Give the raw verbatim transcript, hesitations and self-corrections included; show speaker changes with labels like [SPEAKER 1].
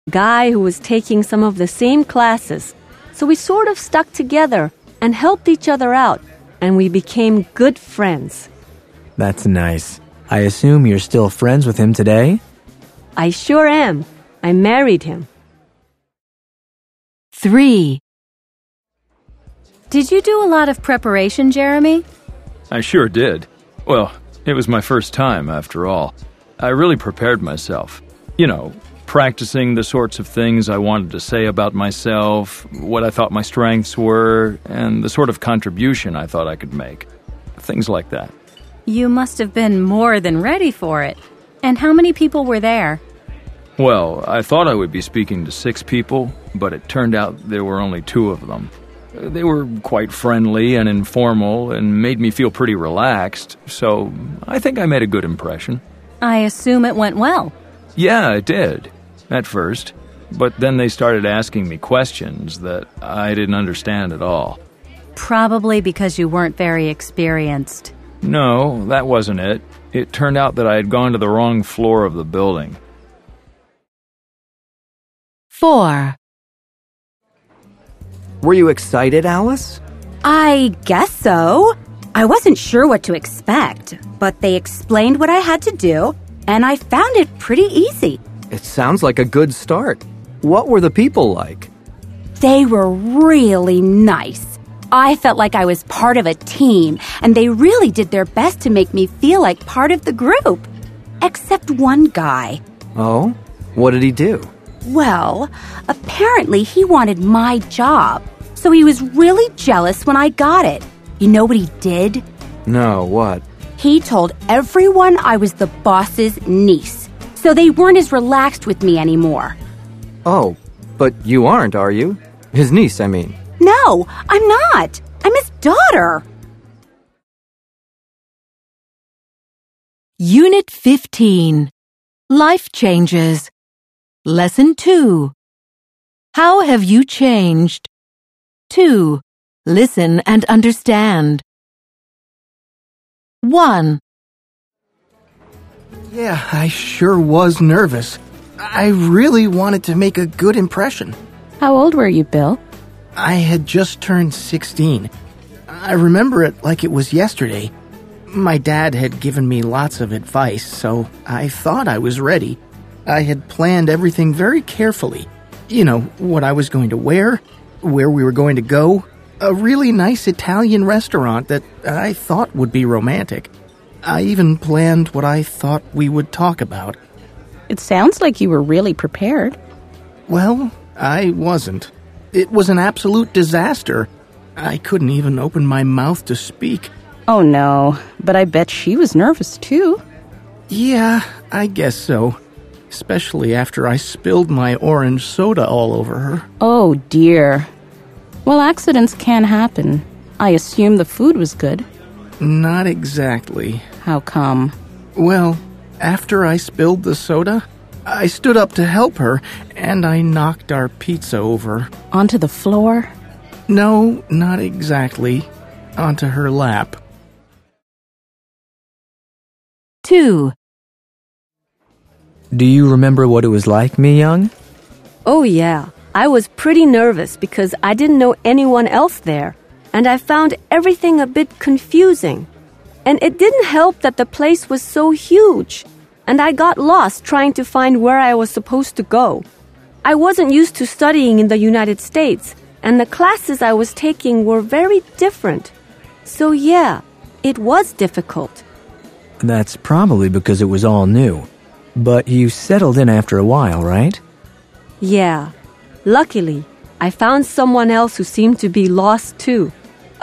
[SPEAKER 1] guy who was taking some of the same classes. So we sort of stuck together and helped each other out, and we became good friends.
[SPEAKER 2] That's nice. I assume you're still friends with him today?
[SPEAKER 1] I sure am. I married him.
[SPEAKER 3] Three. Did you do a lot of preparation, Jeremy?
[SPEAKER 4] I sure did. Well, it was my first time, after all. I really prepared myself. You know, practicing the sorts of things I wanted to say about myself, what I thought my strengths were, and the sort of contribution I thought I could make. Things like that.
[SPEAKER 3] You must have been more than ready for it. And how many people were there?
[SPEAKER 4] Well, I thought I would be speaking to six people, but it turned out there were only two of them. They were quite friendly and informal and made me feel pretty relaxed, so I think I made a good impression.
[SPEAKER 3] I assume it went well.
[SPEAKER 4] Yeah, it did, at first. But then they started asking me questions that I didn't understand at all.
[SPEAKER 3] Probably because you weren't very experienced.
[SPEAKER 4] No, that wasn't it. It turned out that I had gone to the wrong floor of the building.
[SPEAKER 3] Four.
[SPEAKER 2] Were you excited, Alice?
[SPEAKER 5] I guess so. I wasn't sure what to expect, but they explained what I had to do, and I found it pretty easy.
[SPEAKER 2] It sounds like a good start. What were the people like?
[SPEAKER 5] They were really nice. I felt like I was part of a team, and they really did their best to make me feel like part of the group. Except one guy.
[SPEAKER 2] Oh? What did he do?
[SPEAKER 5] Well, apparently he wanted my job, so he was really jealous when I got it. You know what he did?
[SPEAKER 2] No, what?
[SPEAKER 5] He told everyone I was the boss's niece, so they weren't as relaxed with me anymore.
[SPEAKER 2] Oh, but you aren't, are you? His niece, I mean.
[SPEAKER 5] No, I'm not. I'm his daughter.
[SPEAKER 3] Unit fifteen. Life Changes. Lesson two. How have you changed? two. Listen and understand. one.
[SPEAKER 6] Yeah, I sure was nervous. I really wanted to make a good impression.
[SPEAKER 7] How old were you, Bill?
[SPEAKER 6] I had just turned sixteen. I remember it like it was yesterday. My dad had given me lots of advice, so I thought I was ready. I had planned everything very carefully. You know, what I was going to wear, where we were going to go, a really nice Italian restaurant that I thought would be romantic. I even planned what I thought we would talk about.
[SPEAKER 7] It sounds like you were really prepared.
[SPEAKER 6] Well, I wasn't. It was an absolute disaster. I couldn't even open my mouth to speak.
[SPEAKER 7] Oh no, but I bet she was nervous too.
[SPEAKER 6] Yeah, I guess so. Especially after I spilled my orange soda all over her.
[SPEAKER 7] Oh dear. Well, accidents can happen. I assume the food was good.
[SPEAKER 6] Not exactly.
[SPEAKER 7] How come?
[SPEAKER 6] Well, after I spilled the soda, I stood up to help her, and I knocked our pizza over.
[SPEAKER 7] Onto the floor?
[SPEAKER 6] No, not exactly. Onto her lap.
[SPEAKER 3] two.
[SPEAKER 2] Do you remember what it was like, Mi Young?
[SPEAKER 1] Oh yeah, I was pretty nervous because I didn't know anyone else there, and I found everything a bit confusing. And it didn't help that the place was so huge, and I got lost trying to find where I was supposed to go. I wasn't used to studying in the United States, and the classes I was taking were very different. So yeah, it was difficult.
[SPEAKER 2] That's probably because it was all new. But you settled in after a while, right?
[SPEAKER 1] Yeah. Luckily, I found someone else who seemed to be lost too.